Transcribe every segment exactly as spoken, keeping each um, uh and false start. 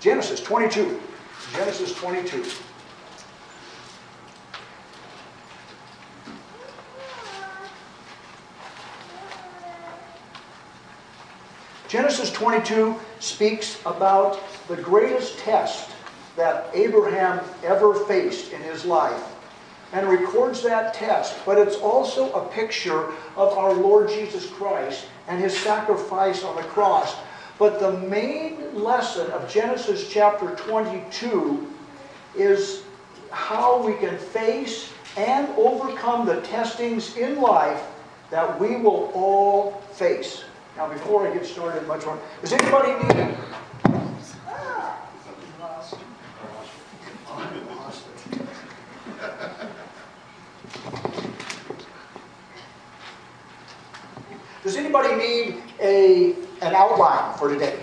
Genesis twenty-two. Genesis twenty-two. Genesis twenty-two speaks about the greatest test that Abraham ever faced in his life, and records that test. But it's also a picture of our Lord Jesus Christ and his sacrifice on the cross. But the main lesson of Genesis chapter twenty-two is how we can face and overcome the testings in life that we will all face. Now, before I get started much more, does anybody need... Does anybody need a, an outline for today?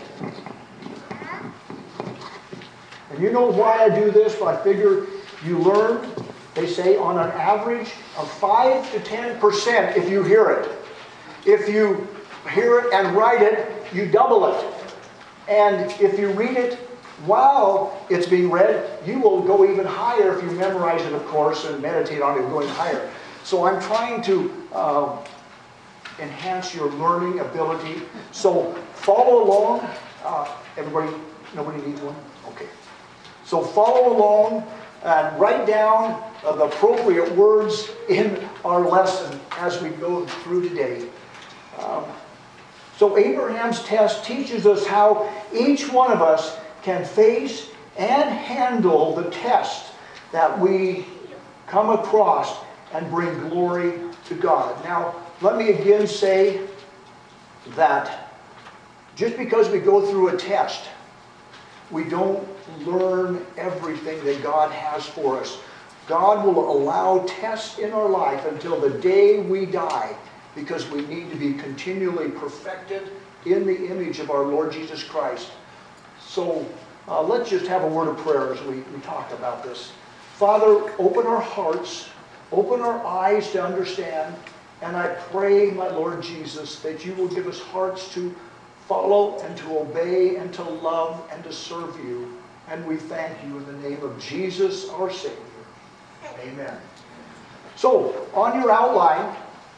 And you know why I do this? But I figure you learn, they say, on an average of five to ten percent if you hear it. If you hear it and write it, you double it. And if you read it while it's being read, you will go even higher if you memorize it, of course, and meditate on it going higher. So I'm trying to uh, enhance your learning ability. So follow along. Uh, everybody, nobody needs one? Okay. So follow along and write down uh, the appropriate words in our lesson as we go through today. Um, so Abraham's test teaches us how each one of us can face and handle the test that we come across and bring glory to God. Now, let me again say that just because we go through a test, we don't learn everything that God has for us. God will allow tests in our life until the day we die, because we need to be continually perfected in the image of our Lord Jesus Christ. So uh, let's just have a word of prayer as we, we talk about this. Father, open our hearts, open our eyes to understand, and I pray, my Lord Jesus, that you will give us hearts to follow and to obey and to love and to serve you. And we thank you in the name of Jesus, our Savior. Amen. So, on your outline,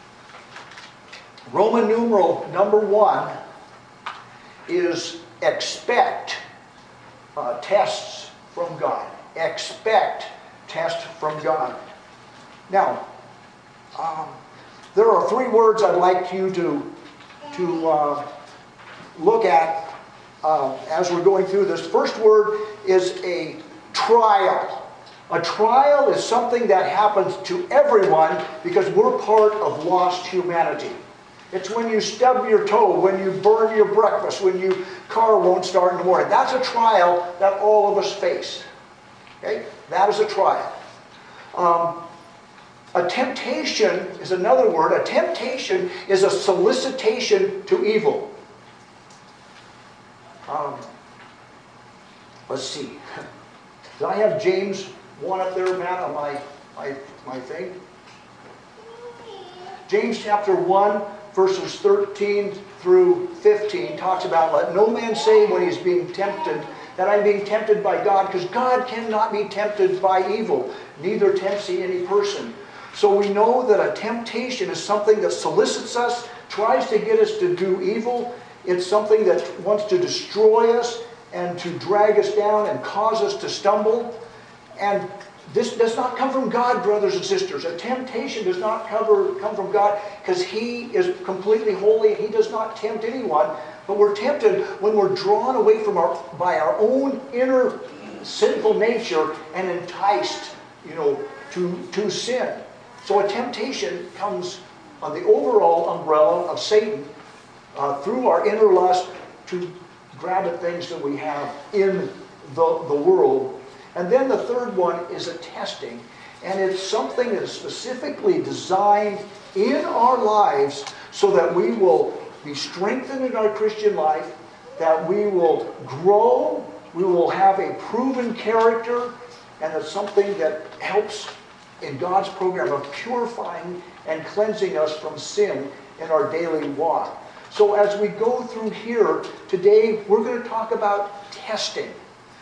Roman numeral number one is expect uh, tests from God. Expect tests from God. Now, um, there are three words I'd like you to, to uh, look at uh, as we're going through this. First word is a trial. A trial is something that happens to everyone because we're part of lost humanity. It's when you stub your toe, when you burn your breakfast, when your car won't start in the morning. That's a trial that all of us face. Okay? That is a trial. Um, a temptation is another word. A temptation is a solicitation to evil. Um, let's see. Did I have James one up there, Matt, on my, my, my thing? James chapter one, verses thirteen through fifteen talks about, let no man say when he's being tempted that I'm being tempted by God, because God cannot be tempted by evil, neither tempts he any person. So we know that a temptation is something that solicits us, tries to get us to do evil. It's something that wants to destroy us and to drag us down and cause us to stumble. And this does not come from God, brothers and sisters. A temptation does not cover, come from God, because he is completely holy. He does not tempt anyone. But we're tempted when we're drawn away from our, by our own inner sinful nature and enticed, you know, to, to sin. So a temptation comes on the overall umbrella of Satan uh, through our inner lust to grab at things that we have in the, the world. And then the third one is a testing. And it's something that is specifically designed in our lives so that we will be strengthened in our Christian life, that we will grow, we will have a proven character, and it's something that helps in God's program of purifying and cleansing us from sin in our daily walk. So as we go through here today, we're going to talk about testing.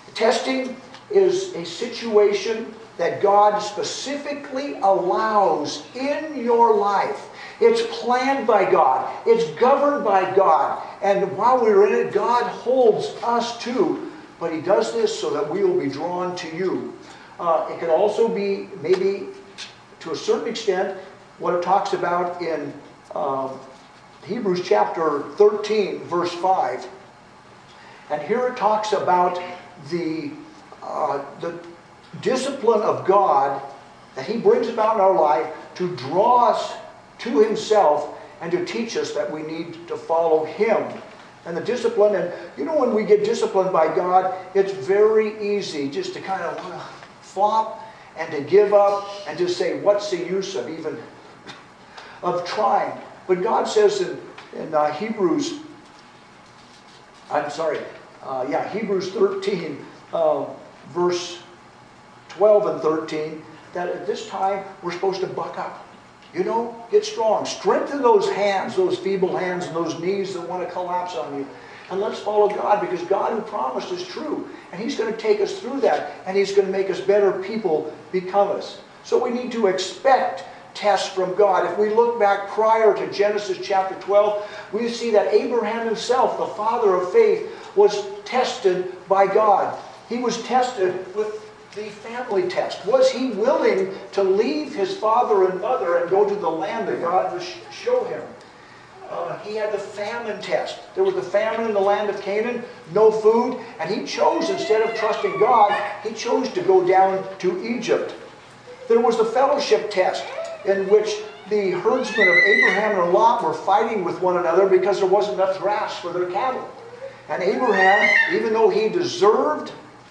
Testing is a situation that God specifically allows in your life. It's planned by God. It's governed by God. And while we're in it, God holds us too. But He does this so that we will be drawn to you. Uh, it could also be, maybe to a certain extent, what it talks about in um, Hebrews chapter thirteen, verse five. And here it talks about the, uh, the discipline of God that He brings about in our life to draw us to Himself and to teach us that we need to follow Him. And the discipline, and you know, when we get disciplined by God, it's very easy just to kind of want to flop and to give up and to say, what's the use of even of trying? But God says in, in uh, Hebrews, I'm sorry, uh, yeah, Hebrews thirteen, uh, verse twelve and thirteen, that at this time we're supposed to buck up. You know, get strong. Strengthen those hands, those feeble hands, and those knees that want to collapse on you. And let's follow God, because God who promised is true. And He's going to take us through that. And He's going to make us better people become us. So we need to expect tests from God. If we look back prior to Genesis chapter twelve, we see that Abraham himself, the father of faith, was tested by God. He was tested with the family test. Was he willing to leave his father and mother and go to the land that God would show him? Uh, he had the famine test. There was the famine in the land of Canaan, no food, and he chose, instead of trusting God, he chose to go down to Egypt. There was the fellowship test, in which the herdsmen of Abraham and Lot were fighting with one another because there wasn't enough grass for their cattle. And Abraham, even though he deserved,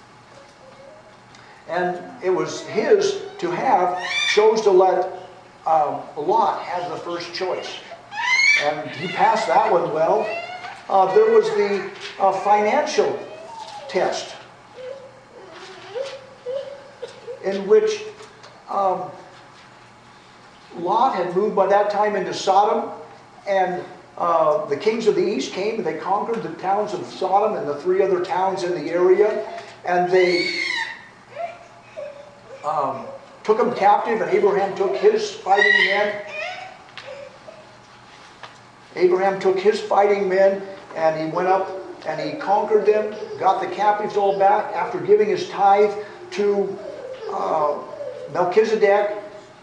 and it was his to have, chose to let um, Lot have the first choice. And he passed that one well. Uh, there was the uh, financial test, in which um, Lot had moved by that time into Sodom, and uh, the kings of the east came and they conquered the towns of Sodom and the three other towns in the area, and they um, took them captive, and Abraham took his fighting men. Abraham took his fighting men, and he went up and he conquered them, got the captives all back after giving his tithe to uh, Melchizedek.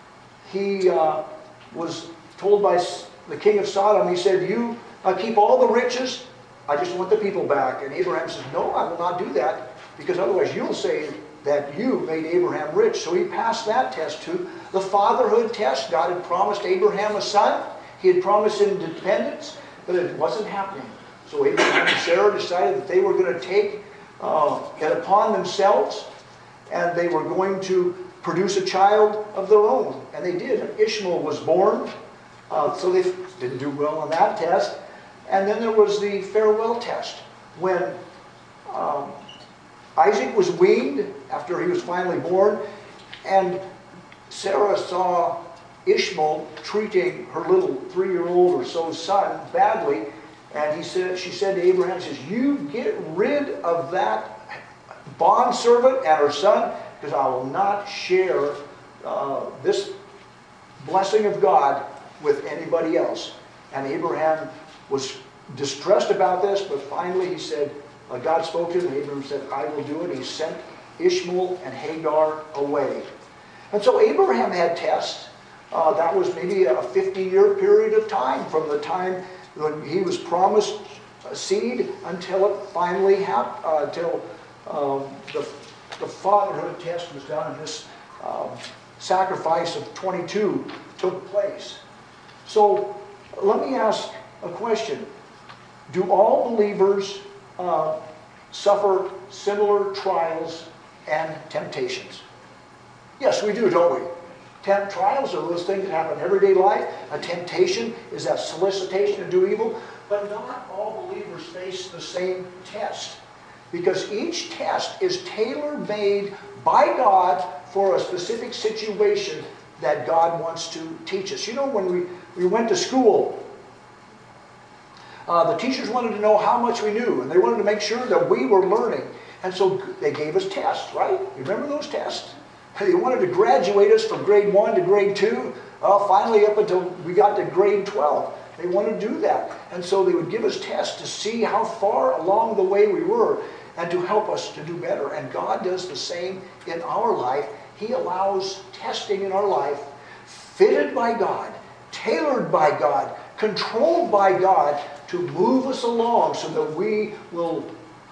He uh, was told by the king of Sodom, he said, you uh, keep all the riches, I just want the people back. And Abraham says, no, I will not do that, because otherwise you'll say that you made Abraham rich. So he passed that test too. The fatherhood test, God had promised Abraham a son. He had promised him dependence, but it wasn't happening. So Abraham and Sarah decided that they were going to take uh, it upon themselves, and they were going to produce a child of their own. And they did. And Ishmael was born. Uh, so they didn't do well on that test. And then there was the farewell test, when um, Isaac was weaned after he was finally born, and Sarah saw Ishmael treating her little three-year-old or so son badly, and he said, she said to Abraham, says, you get rid of that bondservant and her son, because I will not share uh, this blessing of God with anybody else. And Abraham was distressed about this, but finally he said, uh, God spoke to him, and Abraham said, I will do it. He sent Ishmael and Hagar away. And so Abraham had tests. Uh, that was maybe a fifty-year period of time from the time when he was promised a seed until it finally happened, uh, until um, the, the fatherhood test was done, and this um, sacrifice of twenty-two took place. So let me ask a question. Do all believers uh, suffer similar trials and temptations? Yes, we do, don't we? Temp trials are those things that happen in everyday life. A temptation is that solicitation to do evil. But not all believers face the same test, because each test is tailor-made by God for a specific situation that God wants to teach us. You know, when we, we went to school, uh, the teachers wanted to know how much we knew, and they wanted to make sure that we were learning. And so they gave us tests, right? You remember those tests? They wanted to graduate us from grade one to grade two, uh, finally up until we got to grade twelve. They wanted to do that. And so they would give us tests to see how far along the way we were and to help us to do better. And God does the same in our life. He allows testing in our life, fitted by God, tailored by God, controlled by God, to move us along so that we will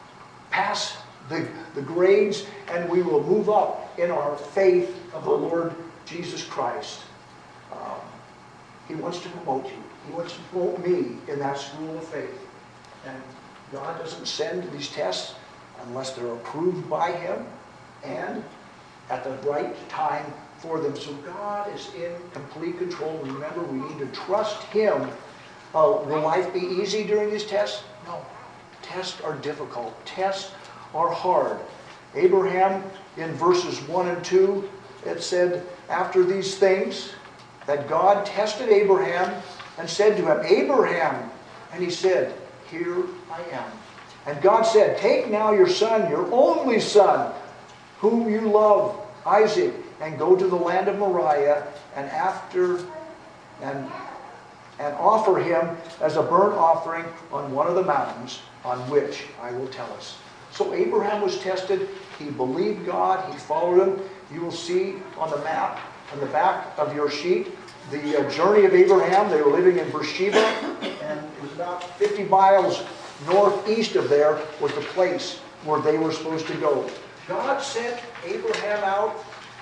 pass the, the grades and we will move up in our faith of the Lord Jesus Christ. Um, he wants to promote you. He wants to promote me in that school of faith. And God doesn't send these tests unless they're approved by Him and at the right time for them. So God is in complete control. Remember, we need to trust Him. Uh, will life be easy during these tests? No. Tests are difficult. Tests are hard. Abraham, in verses one and two, it said, after these things, that God tested Abraham and said to him, Abraham, and he said, here I am. And God said, take now your son, your only son, whom you love, Isaac, and go to the land of Moriah, and after, and, and offer him as a burnt offering on one of the mountains on which I will tell us. So Abraham was tested. He believed God. He followed him. You will see on the map, on the back of your sheet, the uh, journey of Abraham. They were living in Beersheba, and it was about fifty miles northeast of there was the place where they were supposed to go. God sent Abraham out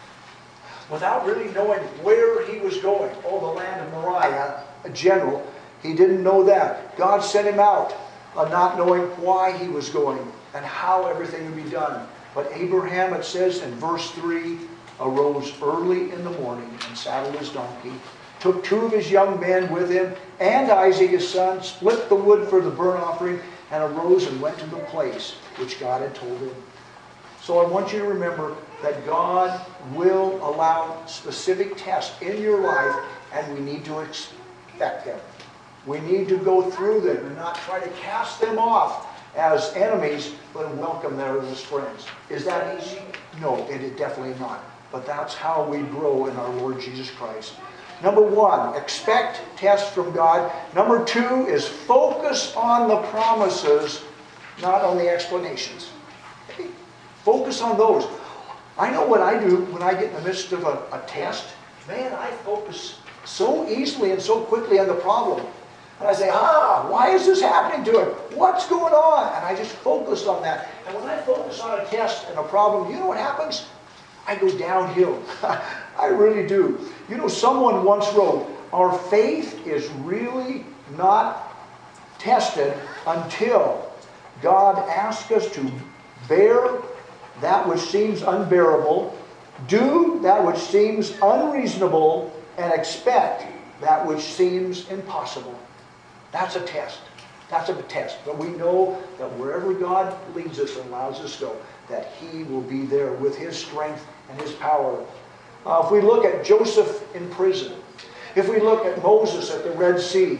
without really knowing where he was going. Oh, the land of Moriah, a general. He didn't know that. God sent him out, uh, not knowing why he was going and how everything would be done. But Abraham, it says in verse three, arose early in the morning and saddled his donkey, took two of his young men with him, and Isaac his son, split the wood for the burnt offering, and arose and went to the place which God had told him. So I want you to remember that God will allow specific tests in your life, and we need to expect them. We need to go through them and not try to cast them off as enemies, but welcome them as friends. Is that easy? No, it is definitely not. But that's how we grow in our Lord Jesus Christ. Number one, expect tests from God. Number two is focus on the promises, not on the explanations. Okay? Focus on those. I know what I do when I get in the midst of a, a test. Man, I focus so easily and so quickly on the problem. And I say, ah, why is this happening to him? What's going on? And I just focus on that. And when I focus on a test and a problem, you know what happens? I go downhill. I really do. You know, someone once wrote, our faith is really not tested until God asks us to bear that which seems unbearable, do that which seems unreasonable, and expect that which seems impossible. That's a test. That's a test. But we know that wherever God leads us and allows us to go, that He will be there with His strength and His power. Uh, if we look at Joseph in prison, if we look at Moses at the Red Sea,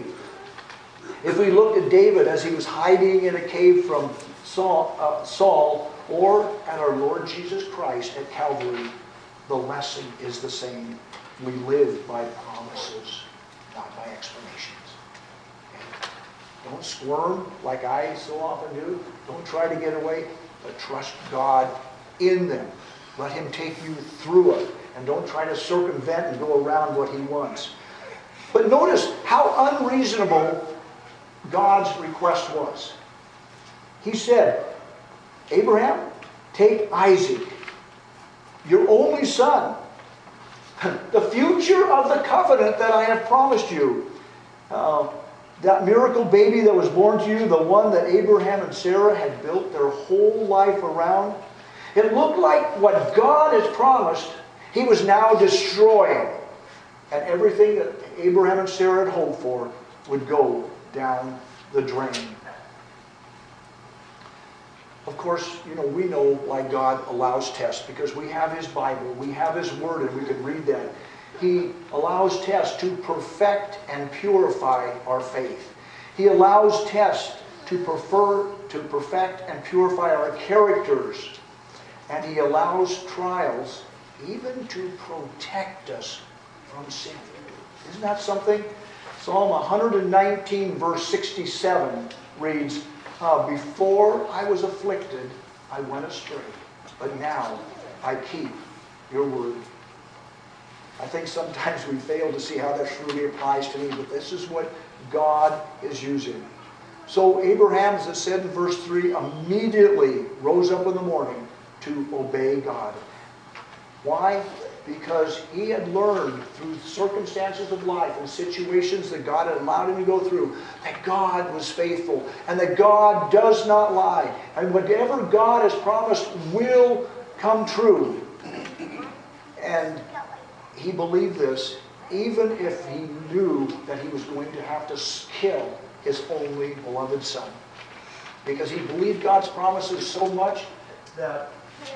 if we look at David as he was hiding in a cave from Saul, uh, Saul, or at our Lord Jesus Christ at Calvary, the lesson is the same. We live by promises, not by explanations. Okay? Don't squirm like I so often do. Don't try to get away, but trust God in them. Let Him take you through it. And don't try to circumvent and go around what He wants. But notice how unreasonable God's request was. He said, Abraham, take Isaac, your only son, the future of the covenant that I have promised you. Uh, that miracle baby that was born to you, the one that Abraham and Sarah had built their whole life around. It looked like what God has promised, He was now destroying. And everything that Abraham and Sarah had hoped for would go down the drain. Of course, you know, we know why God allows tests, because we have His Bible, we have His Word, and we can read that. He allows tests to perfect and purify our faith. He allows tests to prefer, to perfect and purify our characters. And He allows trials even to protect us from sin. Isn't that something? Psalm one nineteen, verse sixty-seven reads, uh, Before I was afflicted, I went astray, but now I keep your word. I think sometimes we fail to see how that truly applies to me, but this is what God is using. So Abraham, as it said in verse three, immediately rose up in the morning to obey God. Why? Because he had learned through circumstances of life and situations that God had allowed him to go through that God was faithful and that God does not lie. And whatever God has promised will come true. And he believed this even if he knew that he was going to have to kill his only beloved son. Because he believed God's promises so much that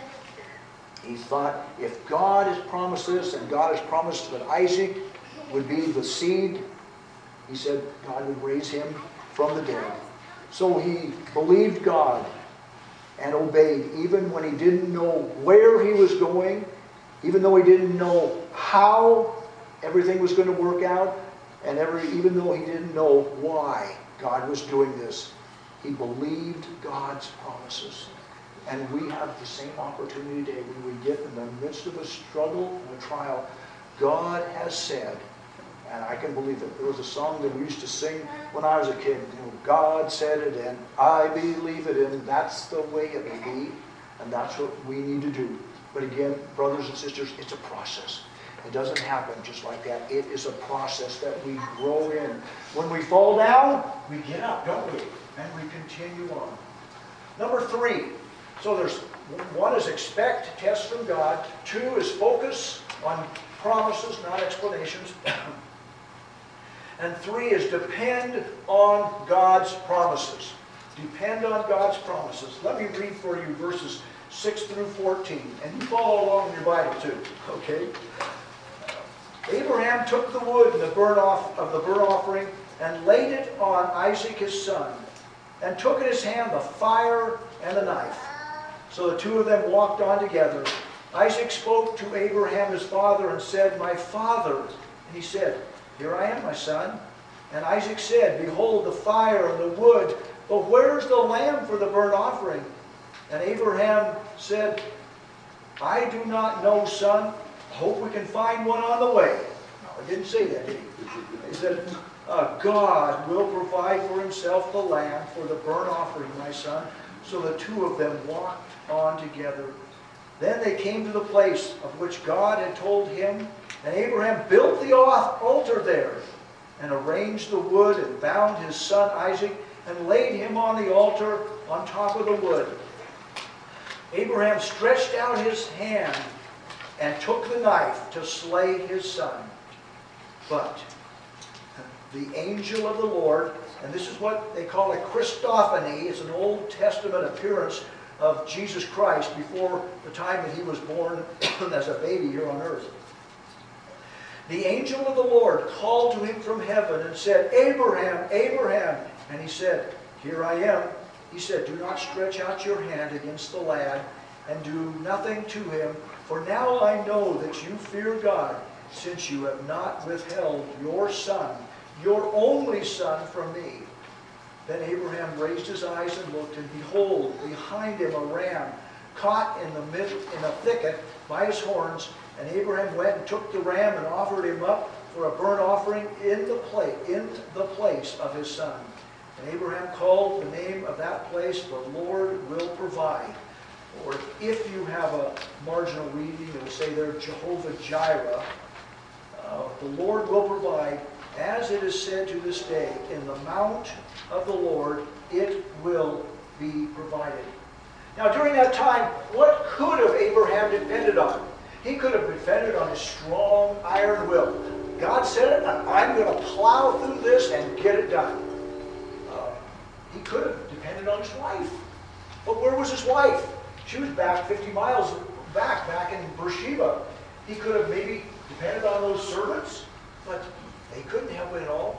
he thought, if God has promised this, and God has promised that Isaac would be the seed, he said God would raise him from the dead. So he believed God and obeyed, even when he didn't know where he was going, even though he didn't know how everything was going to work out, and every, even though he didn't know why God was doing this. He believed God's promises. And we have the same opportunity today when we get in the midst of a struggle and a trial. God has said, and I can believe it. There was a song that we used to sing when I was a kid. You know, God said it, and I believe it, and that's the way it will be. And that's what we need to do. But again, brothers and sisters, it's a process. It doesn't happen just like that. It is a process that we grow in. When we fall down, we get up, don't we? And we continue on. Number three. So there's one is expect, test from God. Two is focus on promises, not explanations. And three is depend on God's promises. Depend on God's promises. Let me read for you verses six through fourteen. And you follow along in your Bible too. Okay? Abraham took the wood and the burnt off of the burnt offering and laid it on Isaac his son, and took in his hand the fire and the knife. So the two of them walked on together. Isaac spoke to Abraham his father and said, My father. And he said, Here I am, my son. And Isaac said, Behold the fire and the wood, but where's the lamb for the burnt offering? And Abraham said, I do not know, son. Hope we can find one on the way. No, he didn't say that, did he? He said, uh, God will provide for himself the lamb for the burnt offering, my son. So the two of them walked on together. Then they came to the place of which God had told him, and Abraham built the altar there, and arranged the wood, and bound his son Isaac, and laid him on the altar on top of the wood. Abraham stretched out his hand and took the knife to slay his son. But the angel of the Lord, and this is what they call a Christophany, it's an Old Testament appearance of Jesus Christ before the time that he was born as a baby here on earth. The angel of the Lord called to him from heaven and said, Abraham, Abraham. And he said, Here I am. He said, Do not stretch out your hand against the lad, and do nothing to him, for now I know that you fear God, since you have not withheld your son, your only son, from me. Then Abraham raised his eyes and looked, and behold, behind him a ram, caught in the mid, in a thicket by his horns. And Abraham went and took the ram and offered him up for a burnt offering in the place, in the place of his son. And Abraham called the name of that place, The Lord Will Provide. Or if you have a marginal reading, it will say there, Jehovah Jireh. Uh, the Lord will provide, as it is said to this day, in the mount of the Lord it will be provided. Now during that time, what could have Abraham depended on? He could have depended on his strong iron will. God said it, and I'm going to plow through this and get it done. Uh, he could have depended on his wife. But where was his wife? She was back fifty miles back, back in Beersheba. He could have maybe depended on those servants, but they couldn't help it at all.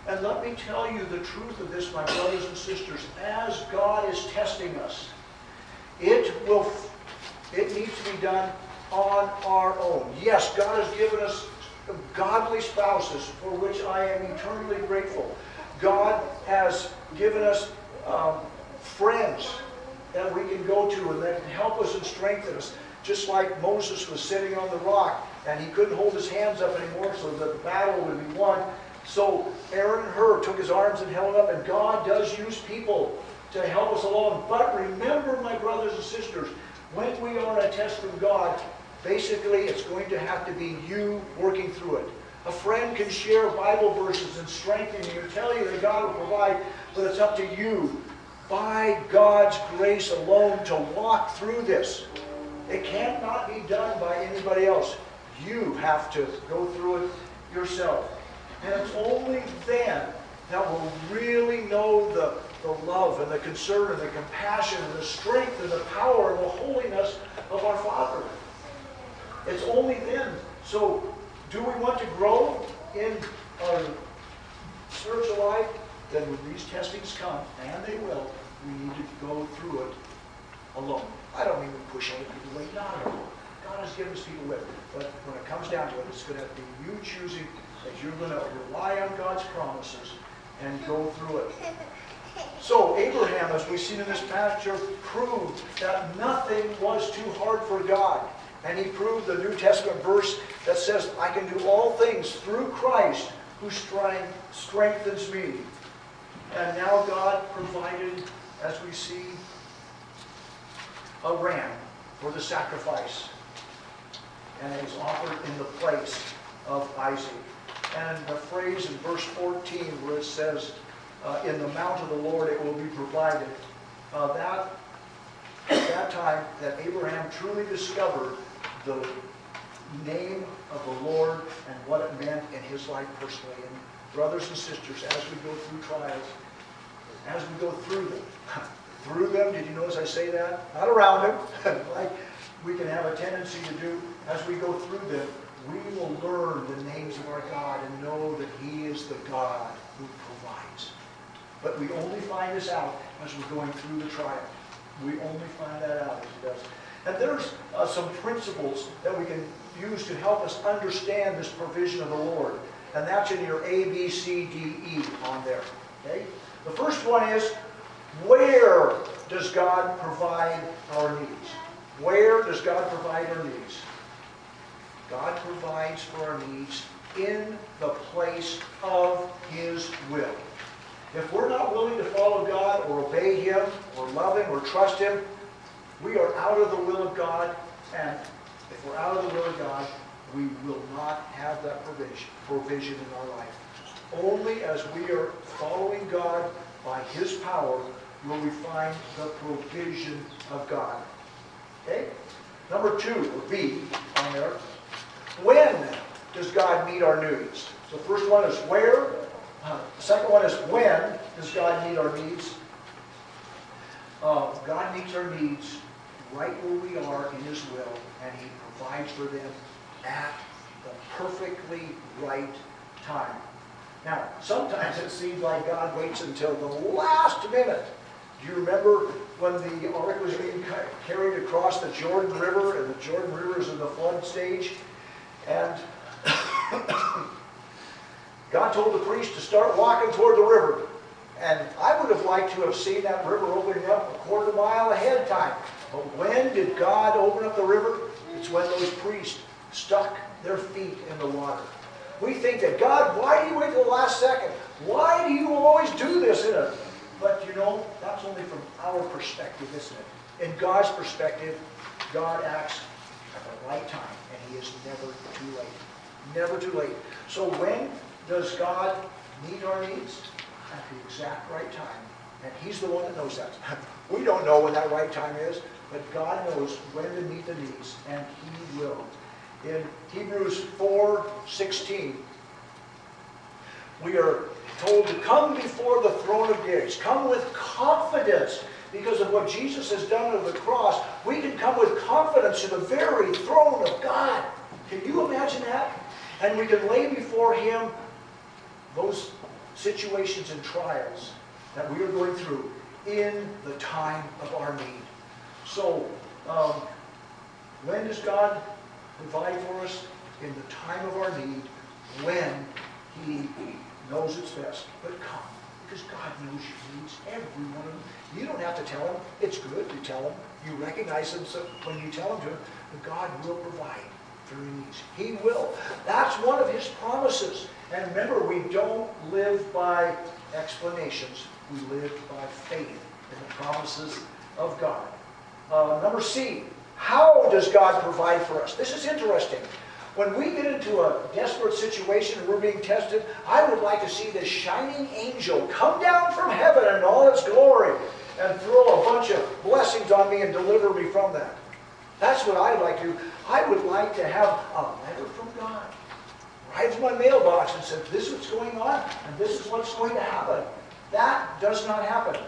And let me tell you the truth of this, my brothers and sisters. As God is testing us, it will, it needs to be done on our own. Yes, God has given us godly spouses, for which I am eternally grateful. God has given us um, friends that we can go to and that can help us and strengthen us. Just like Moses was sitting on the rock and he couldn't hold his hands up anymore so that the battle would be won. So Aaron and Hur took his arms and held up, and God does use people to help us along. But remember, my brothers and sisters, when we are in a test from God, basically it's going to have to be you working through it. A friend can share Bible verses and strengthen you and tell you that God will provide, but it's up to you, by God's grace alone, to walk through this. It cannot be done by anybody else. You have to go through it yourself. And it's only then that we'll really know the, the love and the concern and the compassion and the strength and the power and the holiness of our Father. It's only then. So, do we want to grow in our spiritual life? Then when these testings come, and they will, we need to go through it alone. I don't mean we push other people away. Not at all. God has given us people with. But when it comes down to it, it's going to be you choosing that you're going to rely on God's promises and go through it. So Abraham, as we've seen in this passage, proved that nothing was too hard for God. And he proved the New Testament verse that says, I can do all things through Christ who strengthens me. And now God provided, as we see, a ram for the sacrifice. And it was offered in the place of Isaac. And the phrase in verse fourteen where it says, uh, in the mount of the Lord it will be provided. Uh, that, at that time that Abraham truly discovered the name of the Lord and what it meant in his life personally. And brothers and sisters, as we go through trials, as we go through them, through them, did you notice I say that? Not around them, like we can have a tendency to do. As we go through them, we will learn the names of our God and know that He is the God who provides. But we only find this out as we're going through the trial. We only find that out as He does. And there's uh, some principles that we can use to help us understand this provision of the Lord. And that's in your A, B, C, D, E on there. Okay? The first one is, where does God provide our needs? Where does God provide our needs? God provides for our needs in the place of His will. If we're not willing to follow God or obey Him or love Him or trust Him, we are out of the will of God. And if we're out of the will of God, we will not have that provision, provision in our life. Only as we are following God by His power will we find the provision of God. Okay? Number two, or B on there. When does God meet our needs? So the first one is where. Uh, the second one is when does God meet our needs? Uh, God meets our needs right where we are in His will, and He provides for them at the perfectly right time. Now, sometimes it seems like God waits until the last minute. Do you remember when the ark was being carried across the Jordan River, and the Jordan River is in the flood stage? And God told the priest to start walking toward the river. And I would have liked to have seen that river opening up a quarter mile ahead of time. But when did God open up the river? It's when those priests stuck their feet in the water. We think that, God, why do you wait till the last second? Why do you always do this in it? But you know, that's only from our perspective, isn't it? In God's perspective, God acts at the right time, and He is never too late. Never too late. So when does God meet our needs? At the exact right time. And He's the one that knows that. We don't know when that right time is, but God knows when to meet the needs, and He will. In Hebrews four sixteen, we are told to come before the throne of grace. Come with confidence. Because of what Jesus has done on the cross, we can come with confidence to the very throne of God. Can you imagine that? And we can lay before Him those situations and trials that we are going through in the time of our need. So, um, when does God provide for us? In the time of our need, when He knows it's best. But come, because God knows your needs, every one of them. You don't have to tell Him. It's good to tell Him. You recognize Him so when you tell Him to Him. But God will provide for your needs. He will. That's one of His promises. And remember, we don't live by explanations. We live by faith in the promises of God. Uh, number C, how does God provide for us? This is interesting. When we get into a desperate situation and we're being tested, I would like to see this shining angel come down from heaven in all its glory and throw a bunch of blessings on me and deliver me from that. That's what I'd like to do. I would like to have a letter from God. Right to my mailbox and said, this is what's going on and this is what's going to happen. That does not happen.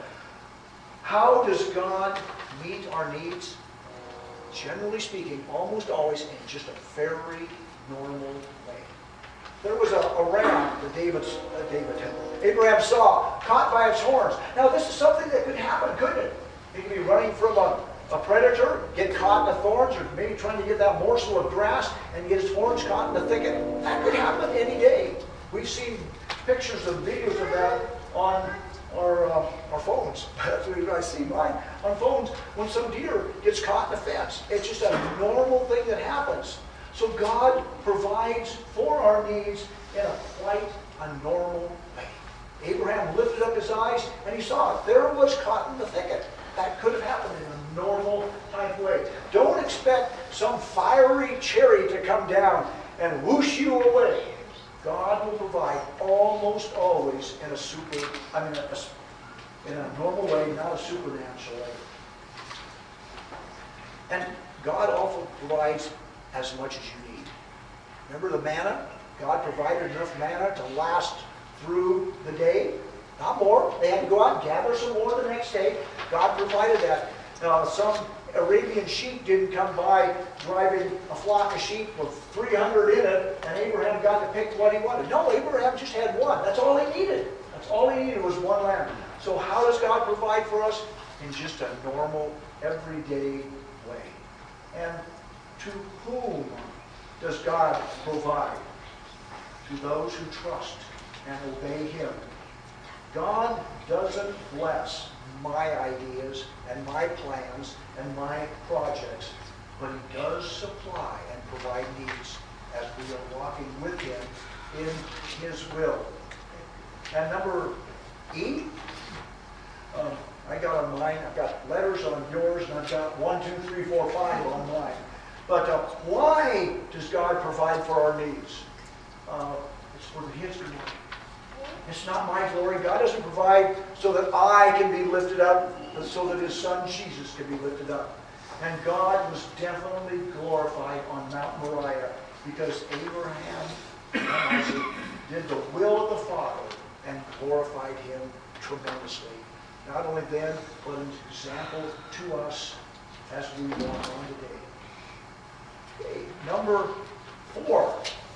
How does God meet our needs? Generally speaking, almost always in just a very normal way. There was a, a ram that David, uh, David, Abraham saw, caught by its horns. Now this is something that could happen, couldn't it? He could be running from a, a predator, get caught in the thorns, or maybe trying to get that morsel of grass and get his horns caught in the thicket. That could happen any day. We've seen pictures and videos of that on our, uh, our phones. That's what I see mine. On phones, when some deer gets caught in a fence. It's just a normal thing that happens. So God provides for our needs in a quite a normal way. Abraham lifted up his eyes and he saw it. There was caught in the thicket. That could have happened in a normal type way. Don't expect some fiery cherry to come down and whoosh you away. God will provide almost always in a super, I mean, a, in a normal way, not a supernatural way. And God also provides as much as you need. Remember the manna? God provided enough manna to last through the day. Not more. They had to go out and gather some more the next day. God provided that. Uh, some Arabian sheep didn't come by driving a flock of sheep with three hundred in it, and Abraham got to pick what he wanted. No, Abraham just had one. That's all he needed. That's all he needed was one lamb. So how does God provide for us? In just a normal, everyday way. And to whom does God provide? To those who trust and obey Him. God doesn't bless my ideas and my plans and my projects, but He does supply and provide needs as we are walking with Him in His will. And number E, um, I got on mine, I've got letters on yours, and I've got one, two, three, four, five on mine. But uh, why does God provide for our needs? Uh, it's for His glory. It's not my glory. God doesn't provide so that I can be lifted up, but so that His Son Jesus can be lifted up. And God was definitely glorified on Mount Moriah because Abraham and Isaac did the will of the Father and glorified Him tremendously. Not only then, but an example to us as we walk on today. Okay, number four.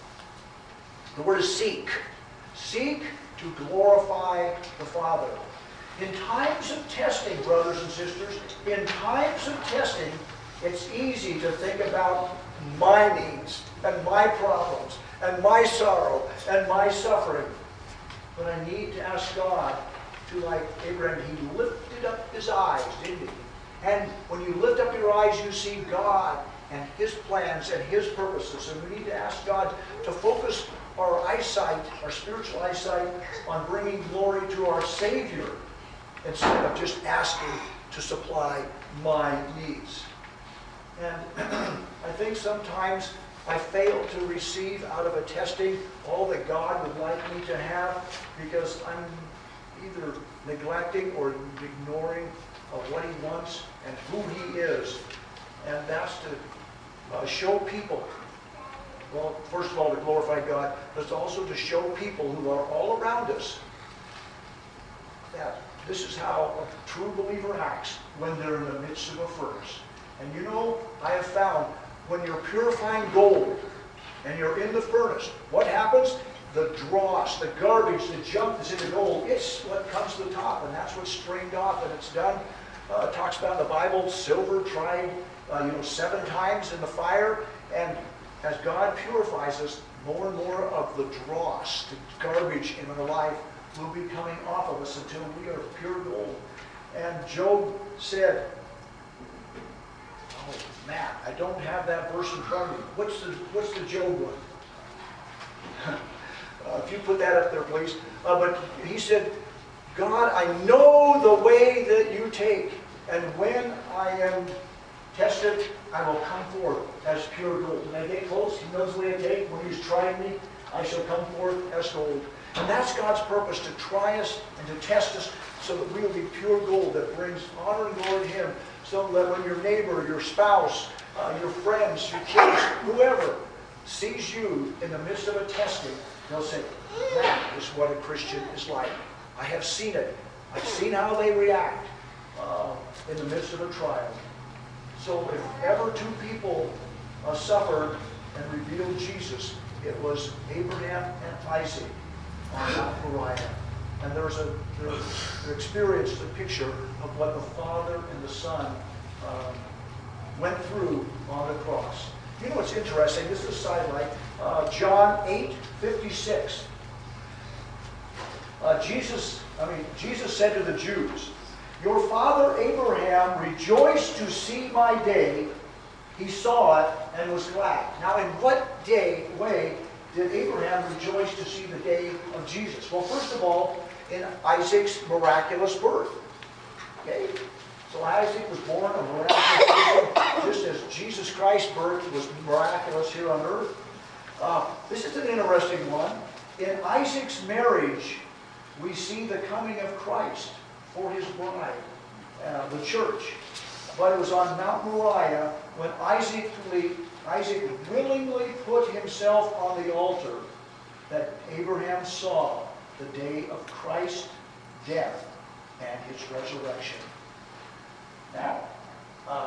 The word is seek. Seek to glorify the Father. In times of testing, brothers and sisters, in times of testing, it's easy to think about my needs and my problems and my sorrow and my suffering. But I need to ask God to, like Abraham, he lifted up his eyes, didn't he? And when you lift up your eyes, you see God and His plans and His purposes. And we need to ask God to focus our eyesight, our spiritual eyesight, on bringing glory to our Savior instead of just asking to supply my needs. And I think sometimes I fail to receive out of a testing all that God would like me to have because I'm either neglecting or ignoring of what He wants and who He is. And that's to uh, show people, well, first of all, to glorify God, but it's also to show people who are all around us that this is how a true believer acts when they're in the midst of a furnace. And you know, I have found when you're purifying gold and you're in the furnace, what happens? the dross, the garbage, the junk that's in the gold, it's what comes to the top, and that's what's strained off, and it's done. Uh, it talks about in the Bible, silver tried, uh, you know, seven times in the fire, and as God purifies us, more and more of the dross, the garbage in our life will be coming off of us until we are pure gold. And Job said, oh, Matt, I don't have that verse in front of me. What's the, what's the Job one? Uh, if you put that up there, please. Uh, but he said, God, I know the way that you take, and when I am tested, I will come forth as pure gold. When I get close, he knows the way I take. When he's trying me, I shall come forth as gold. And that's God's purpose, to try us and to test us so that we will be pure gold that brings honor and glory to him. So that when your neighbor, your spouse, uh, your friends, your kids, whoever sees you in the midst of a testing, they'll say, that is what a Christian is like. I have seen it. I've seen how they react uh, in the midst of a trial. So if ever two people uh, suffered and revealed Jesus, it was Abraham and Isaac on Mount Moriah. And there's a they experienced a picture of what the Father and the Son um, went through on the cross. You know what's interesting? This is a sidelight. Uh, John eight fifty-six. Uh, Jesus, I mean, Jesus said to the Jews, your father Abraham rejoiced to see my day. He saw it and was glad. Now, in what day, way did Abraham rejoice to see the day of Jesus? Well, first of all, in Isaac's miraculous birth. Okay? So Isaac was born a miraculous person, just as Jesus Christ's birth was miraculous here on earth. Uh, this is an interesting one. In Isaac's marriage, we see the coming of Christ for his bride, uh, the church. But it was on Mount Moriah when Isaac, Isaac willingly put himself on the altar that Abraham saw the day of Christ's death and his resurrection. Now, um,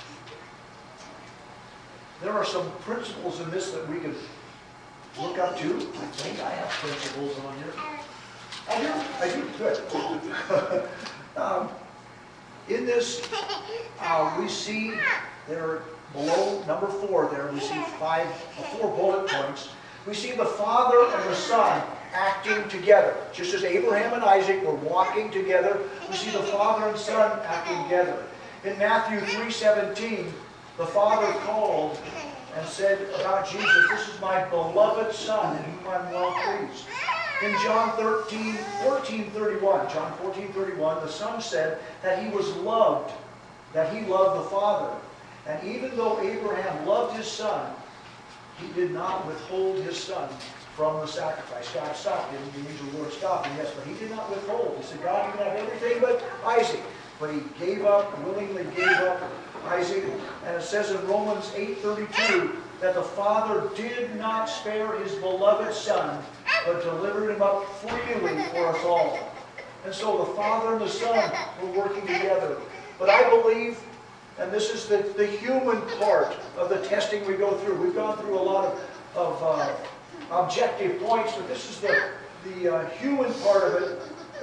there are some principles in this that we could look up to. I think I have principles on here. I do. I do. Good. um, in this, uh, we see there below number four there, we see five, four bullet points. We see the Father and the Son acting together. Just as Abraham and Isaac were walking together, we see the Father and Son acting together. In Matthew three seventeen, the Father called and said about Jesus, this is my beloved Son in whom I'm well pleased. In John thirteen, fourteen thirty-one, John fourteen thirty-one, the Son said that he was loved, that he loved the Father. And even though Abraham loved his son, he did not withhold his son from the sacrifice. God stopped him. He used the word stop him, yes, but he did not withhold. He said, God, you can have everything but Isaac. But he gave up, willingly gave up Isaac. And it says in Romans eight thirty-two that the Father did not spare his beloved Son, but delivered him up freely for us all. And so the Father and the Son were working together. But I believe, and this is the, the human part of the testing we go through. We've gone through a lot of, of uh, objective points, but this is the, the uh, human part of it.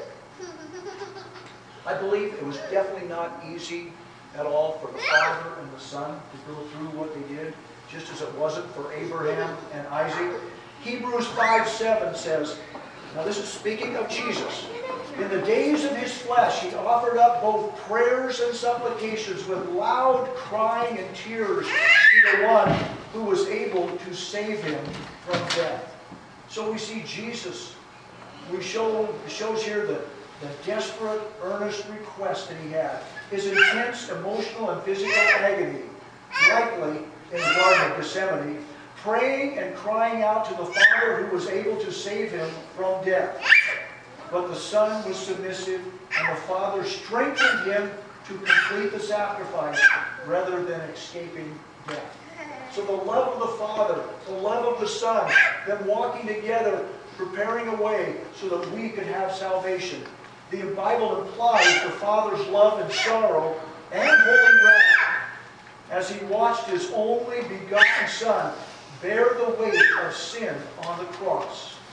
I believe it was definitely not easy at all for the Father and the Son to go through what they did, just as it wasn't for Abraham and Isaac. Hebrews five seven says, now this is speaking of Jesus, in the days of his flesh he offered up both prayers and supplications with loud crying and tears to the one who was able to save him from death. So we see Jesus, we show, shows here the, the desperate, earnest request that he had. His intense emotional and physical agony, likely in the Garden of Gethsemane, praying and crying out to the Father who was able to save him from death. But the Son was submissive, and the Father strengthened him to complete the sacrifice rather than escaping death. So the love of the Father, the love of the Son, them walking together, preparing a way so that we could have salvation. The Bible implies the Father's love and sorrow and holy wrath as he watched his only begotten Son bear the weight of sin on the cross.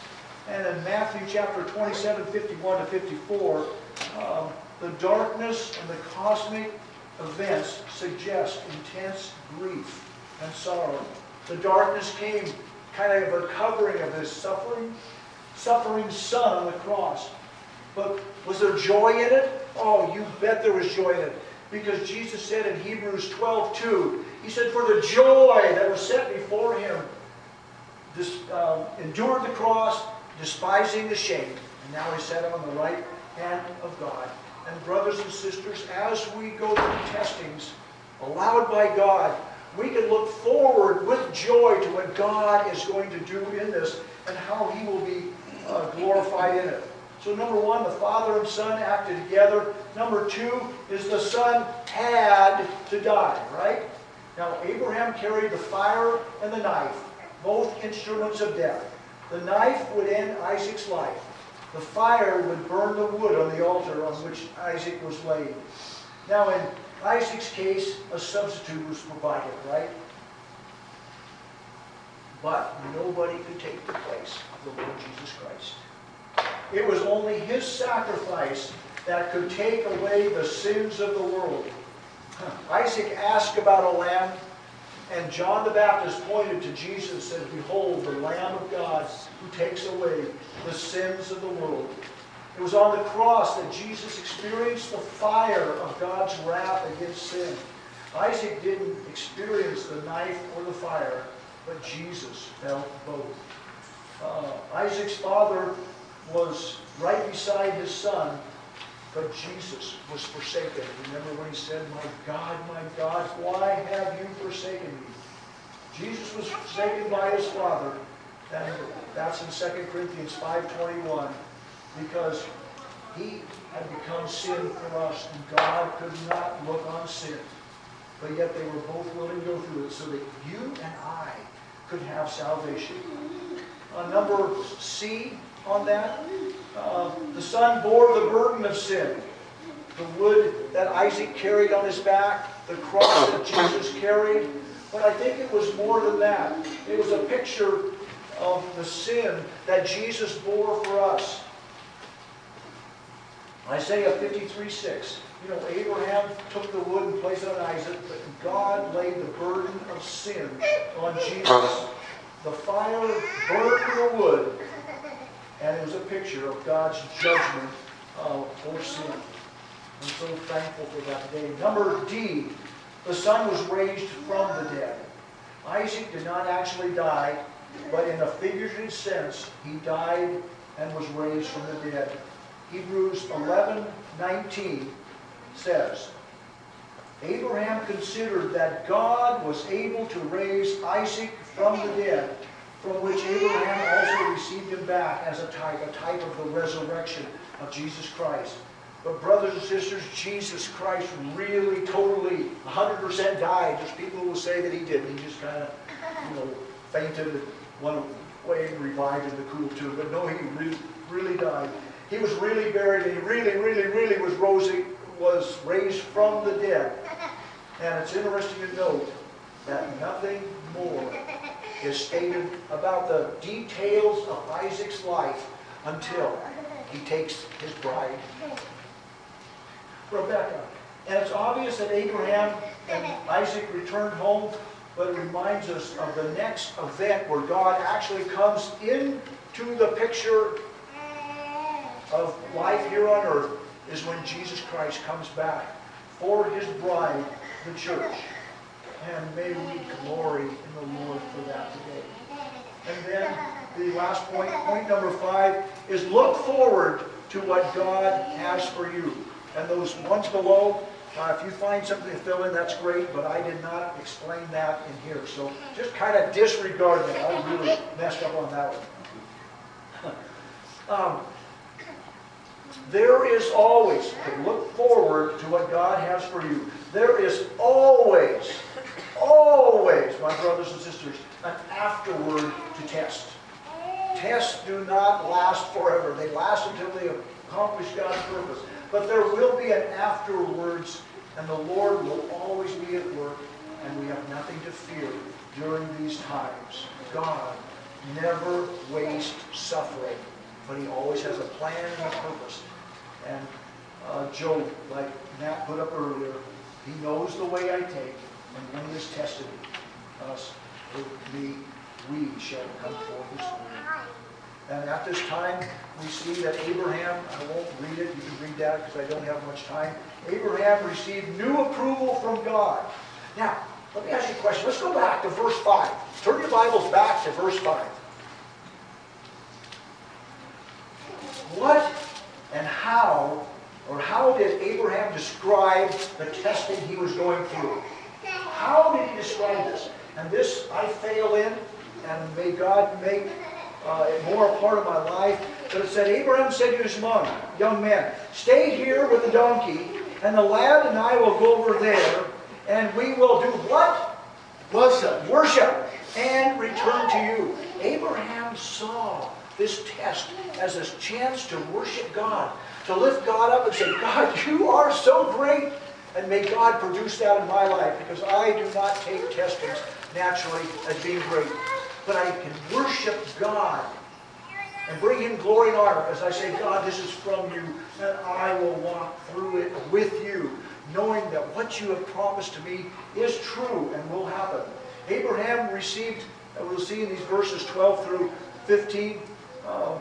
And in Matthew chapter twenty-seven, fifty-one to fifty-four, um, the darkness and the cosmic events suggest intense grief and sorrow. The darkness came kind of a covering of his suffering, suffering Son on the cross. But was there joy in it? Oh, you bet there was joy in it. Because Jesus said in Hebrews twelve two, He said, for the joy that was set before Him, this, uh, endured the cross, despising the shame. And now He sat on the right hand of God. And brothers and sisters, as we go through testings allowed by God, we can look forward with joy to what God is going to do in this and how He will be uh, glorified in it. So number one, the Father and Son acted together. Number two is the Son had to die, right? Now Abraham carried the fire and the knife, both instruments of death. The knife would end Isaac's life. The fire would burn the wood on the altar on which Isaac was laid. Now in Isaac's case, a substitute was provided, right? But nobody could take the place of the Lord Jesus Christ. It was only His sacrifice that could take away the sins of the world. Isaac asked about a lamb, and John the Baptist pointed to Jesus and said, behold, the Lamb of God who takes away the sins of the world. It was on the cross that Jesus experienced the fire of God's wrath against sin. Isaac didn't experience the knife or the fire, but Jesus felt both. Uh, Isaac's father was right beside his son, but Jesus was forsaken. Remember when he said, my God, my God, why have you forsaken me? Jesus was forsaken by his Father, and that's in Second Corinthians five twenty-one, because He had become sin for us, and God could not look on sin. But yet they were both willing to go through it so that you and I could have salvation. Uh, number C on that, uh, the Son bore the burden of sin. The wood that Isaac carried on his back, the cross that Jesus carried. But I think it was more than that. It was a picture of the sin that Jesus bore for us. Isaiah fifty-three six. You know, Abraham took the wood and placed it on Isaac, but God laid the burden of sin on Jesus. The fire burned the wood, and it was a picture of God's judgment uh, for sin. I'm so thankful for that day. Number D, the Son was raised from the dead. Isaac did not actually die, but in a figurative sense, he died and was raised from the dead. Hebrews eleven nineteen says, Abraham considered that God was able to raise Isaac from the dead, from which Abraham also received him back as a type, a type of the resurrection of Jesus Christ. But brothers and sisters, Jesus Christ really, totally, one hundred percent died. There's people who will say that He didn't. He just kind of, you know, fainted one way and revived in the cool tube. But no, He really, really died. He was really buried, and He really, really, really was, rose, was raised from the dead. And it's interesting to note that nothing more is stated about the details of Isaac's life until he takes his bride, Rebecca. And it's obvious that Abraham and Isaac returned home, but it reminds us of the next event where God actually comes into the picture of life here on earth, is when Jesus Christ comes back for His bride, the church. And may we glory in the Lord for that today. And then the last point, point number five, is look forward to what God has for you. And those ones below, uh, if you find something to fill in, that's great, but I did not explain that in here. So just kind of disregard that. I really messed up on that one. um, There is always, to look forward to what God has for you. There is always, always, my brothers and sisters, an afterward to test. Tests do not last forever. They last until they accomplish God's purpose. But there will be an afterwards, and the Lord will always be at work, and we have nothing to fear during these times. God never wastes suffering. but He always has a plan and a purpose. And uh, Job, like Matt put up earlier, He knows the way I take, and when He has tested us, me, we shall come forth as gold. And at this time, we see that Abraham, I won't read it, you can read that because I don't have much time. Abraham received new approval from God. Now, let me ask you a question. Let's go back to verse five. Turn your Bibles back to verse five. What and how, or how did Abraham describe the testing he was going through? How did he describe this? And this I fail in, and may God make uh, it more a part of my life. But it said, Abraham said to his young, young men, stay here with the donkey, and the lad and I will go over there, and we will do what? Worship. Worship, and return to you. Abraham saw this test as a chance to worship God, to lift God up and say, God, you are so great. And may God produce that in my life, because I do not take testings naturally as being great. But I can worship God and bring Him glory and honor as I say, God, this is from you, and I will walk through it with you, knowing that what you have promised to me is true and will happen. Abraham received, and we'll see in these verses twelve through fifteen, uh,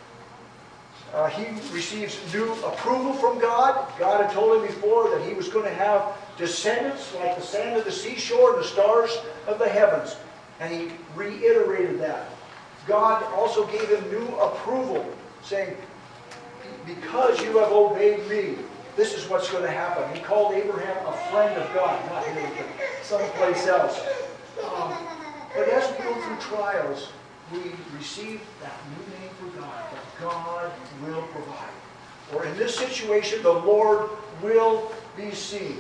uh, he receives new approval from God. God had told him before that he was going to have descendants like the sand of the seashore and the stars of the heavens. And he reiterated that. God also gave him new approval, saying, because you have obeyed me, this is what's going to happen. He called Abraham a friend of God, not here, but someplace else. Um, but as we go through trials, we receive that new name for God, that God will provide. Or in this situation, the Lord will be seen.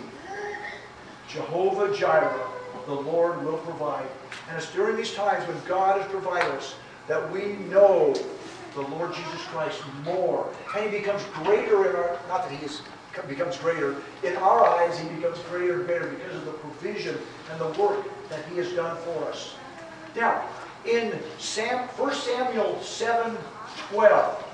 Jehovah Jireh, the Lord will provide. And it's during these times when God has provided us that we know the Lord Jesus Christ more. And He becomes greater in our, not that He is, becomes greater, in our eyes He becomes greater and greater because of the provision and the work that He has done for us. Now, in Sam, First Samuel seven twelve,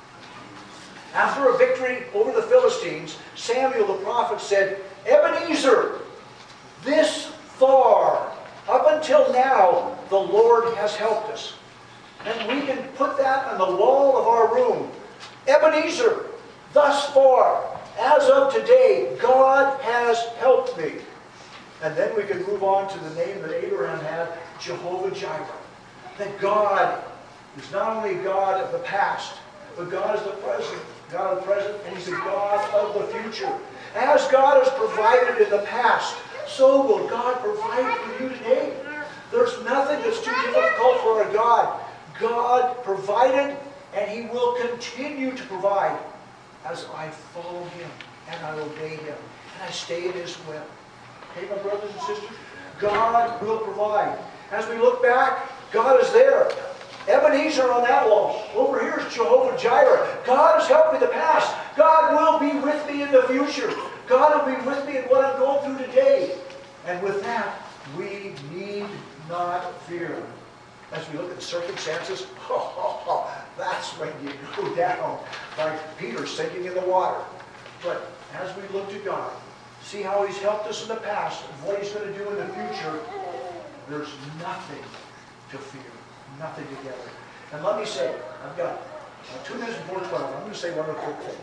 after a victory over the Philistines, Samuel the prophet said, Ebenezer, this far, up until now, the Lord has helped us. And we can put that on the wall of our room. Ebenezer, thus far, as of today, God has helped me. And then we can move on to the name that Abraham had, Jehovah Jireh. That God is not only God of the past, but God is the present, God of the present, and He's the God of the future. As God has provided in the past, so will God provide for you today. There's nothing that's too difficult for our God. God provided, and He will continue to provide as I follow Him and I obey Him and I stay in His will. Okay, my brothers and sisters? God will provide. As we look back, God is there. Ebenezer on that wall. Over here is Jehovah Jireh. God has helped me in the past. God will be with me in the future. God will be with me in what I'm going through today. And with that, we need not fear. As we look at the circumstances, oh, oh, oh, that's when you go down like Peter sinking in the water. But as we look to God, see how He's helped us in the past and what He's going to do in the future, there's nothing to fear. Nothing together. And let me say, I've got uh, two minutes before twelve. I'm going to say one other quick thing.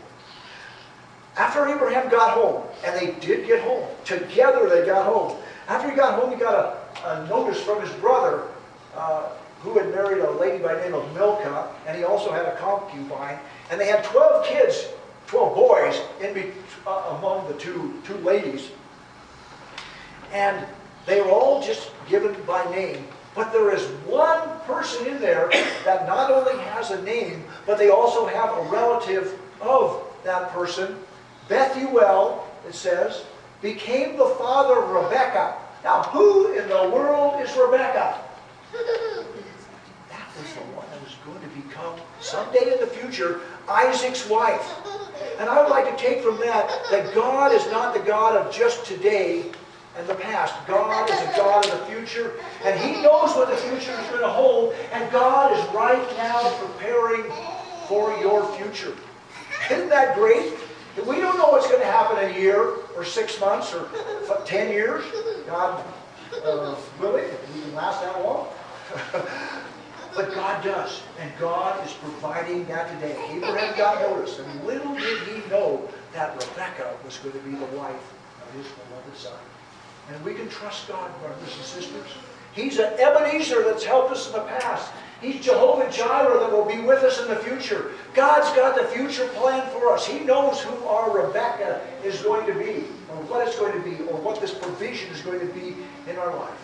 After Abraham got home, and they did get home, together they got home. After he got home, he got a, a notice from his brother, uh, who had married a lady by the name of Milcah, and he also had a concubine, and they had twelve kids, twelve boys, in be, uh, among the two, two ladies. And they were all just given by name. But there is one person in there that not only has a name, but they also have a relative of that person. Bethuel, it says, became the father of Rebekah. Now, who in the world is Rebekah? That was the one that was going to become, someday in the future, Isaac's wife. And I would like to take from that that God is not the God of just today and the past. God is a God of the future, and He knows what the future is going to hold, and God is right now preparing for your future. Isn't that great? We don't know what's going to happen in a year or six months or ten years. God uh, willing, if we can last that long. But God does. And God is providing that today. Abraham got notice. And little did he know that Rebekah was going to be the wife of his beloved son. And we can trust God, brothers and sisters. He's an Ebenezer that's helped us in the past. He's Jehovah Jireh that will be with us in the future. God's got the future plan for us. He knows who our Rebekah is going to be, or what it's going to be, or what this provision is going to be in our life.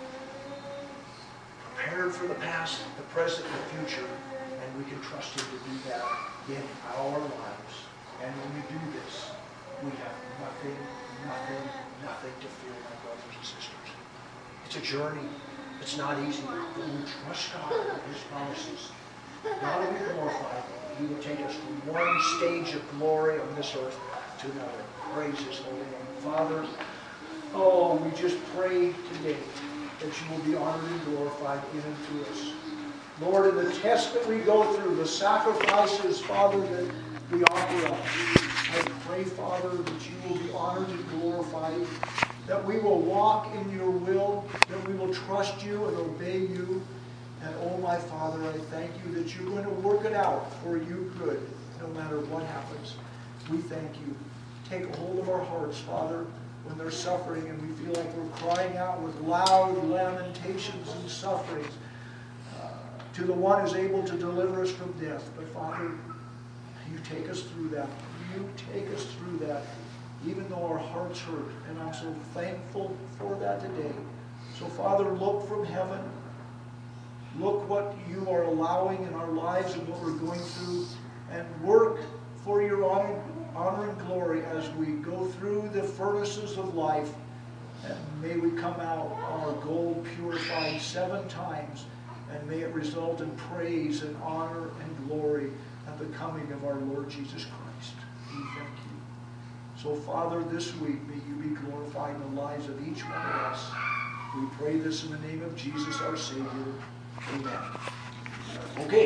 Prepared for the past, the present, and the future, and we can trust Him to do that in our lives. And when we do this, we have nothing, nothing, nothing to fear, my brothers and sisters. It's a journey. It's not easy, but we trust God and His promises. God will be glorified. He will take us from one stage of glory on this earth to another. Praise His holy name. Father, oh, we just pray today that you will be honored and glorified in and through us. Lord, in the test that we go through, the sacrifices, Father, that we offer up, I pray, Father, that you will be honored and glorified, that we will walk in your will, that we will trust you and obey you. And oh my Father, I thank you that you're going to work it out for you good, no matter what happens. We thank you. Take a hold of our hearts, Father, when they're suffering and we feel like we're crying out with loud lamentations and sufferings uh, to the one who's able to deliver us from death. But Father, you take us through that. You take us through that, even though our hearts hurt. And I'm so thankful for that today. So Father, look from heaven. Look what you are allowing in our lives and what we're going through, and work for your honor, honor and glory as we go through the furnaces of life. And may we come out our gold purified seven times, and may it result in praise and honor and glory at the coming of our Lord Jesus Christ. We thank you. So Father, this week may you be glorified in the lives of each one of us. We pray this in the name of Jesus our Savior. Amen. Okay.